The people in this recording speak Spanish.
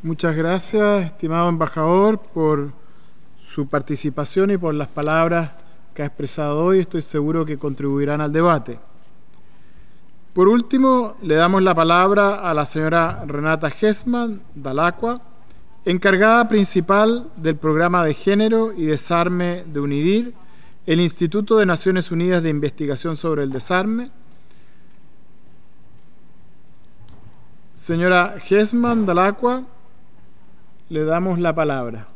Muchas gracias, estimado embajador, por su participación y por las palabras que ha expresado hoy. Estoy seguro que contribuirán al debate. Por último, le damos la palabra a la señora Renata Hessman Dalacqua, encargada principal del Programa de Género y Desarme de UNIDIR, el Instituto de Naciones Unidas de Investigación sobre el Desarme. Señora Hessman Dalacqua, le damos la palabra.